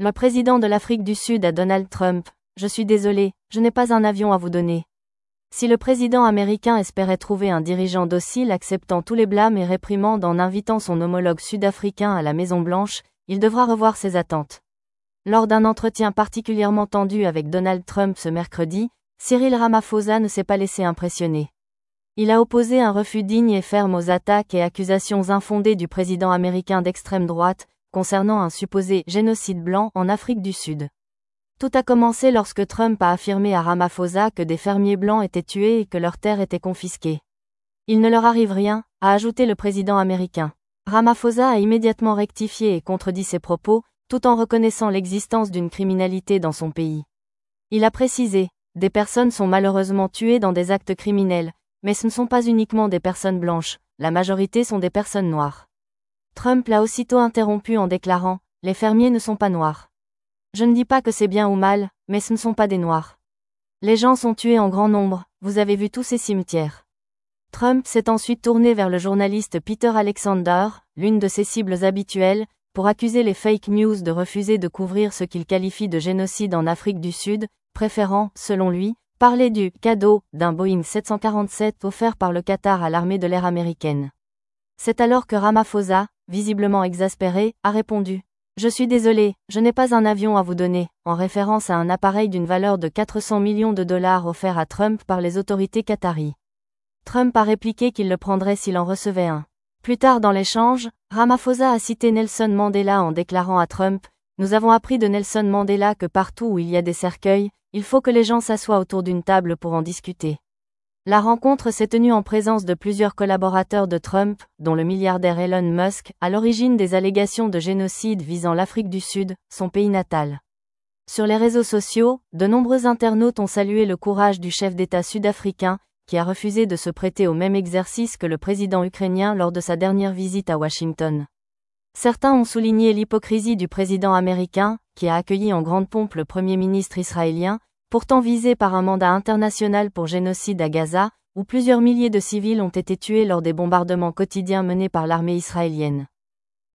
Le président de l'Afrique du Sud à Donald Trump: je suis désolé, je n'ai pas un avion à vous donner. Si le président américain espérait trouver un dirigeant docile acceptant tous les blâmes et réprimandes en invitant son homologue sud-africain à la Maison-Blanche, il devra revoir ses attentes. Lors d'un entretien particulièrement tendu avec Donald Trump ce mercredi, Cyril Ramaphosa ne s'est pas laissé impressionner. Il a opposé un refus digne et ferme aux attaques et accusations infondées du président américain d'extrême droite, concernant un supposé génocide blanc en Afrique du Sud. Tout a commencé lorsque Trump a affirmé à Ramaphosa que des fermiers blancs étaient tués et que leurs terres étaient confisquées. Il ne leur arrive rien, a ajouté le président américain. Ramaphosa a immédiatement rectifié et contredit ses propos, tout en reconnaissant l'existence d'une criminalité dans son pays. Il a précisé: des personnes sont malheureusement tuées dans des actes criminels, mais ce ne sont pas uniquement des personnes blanches, la majorité sont des personnes noires. Trump l'a aussitôt interrompu en déclarant: les fermiers ne sont pas noirs. Je ne dis pas que c'est bien ou mal, mais ce ne sont pas des noirs. Les gens sont tués en grand nombre, vous avez vu tous ces cimetières. Trump s'est ensuite tourné vers le journaliste Peter Alexander, l'une de ses cibles habituelles, pour accuser les fake news de refuser de couvrir ce qu'il qualifie de génocide en Afrique du Sud, préférant, selon lui, parler du « cadeau » d'un Boeing 747 offert par le Qatar à l'armée de l'air américaine. C'est alors que Ramaphosa, visiblement exaspéré, a répondu: je suis désolé, je n'ai pas un avion à vous donner, en référence à un appareil d'une valeur de 400 millions de dollars offert à Trump par les autorités qataries. Trump a répliqué qu'il le prendrait s'il en recevait un. Plus tard dans l'échange, Ramaphosa a cité Nelson Mandela en déclarant à Trump: nous avons appris de Nelson Mandela que partout où il y a des cercueils, il faut que les gens s'assoient autour d'une table pour en discuter. La rencontre s'est tenue en présence de plusieurs collaborateurs de Trump, dont le milliardaire Elon Musk, à l'origine des allégations de génocide visant l'Afrique du Sud, son pays natal. Sur les réseaux sociaux, de nombreux internautes ont salué le courage du chef d'État sud-africain, qui a refusé de se prêter au même exercice que le président ukrainien lors de sa dernière visite à Washington. Certains ont souligné l'hypocrisie du président américain, qui a accueilli en grande pompe le premier ministre israélien, pourtant visé par un mandat international pour génocide à Gaza, où plusieurs milliers de civils ont été tués lors des bombardements quotidiens menés par l'armée israélienne.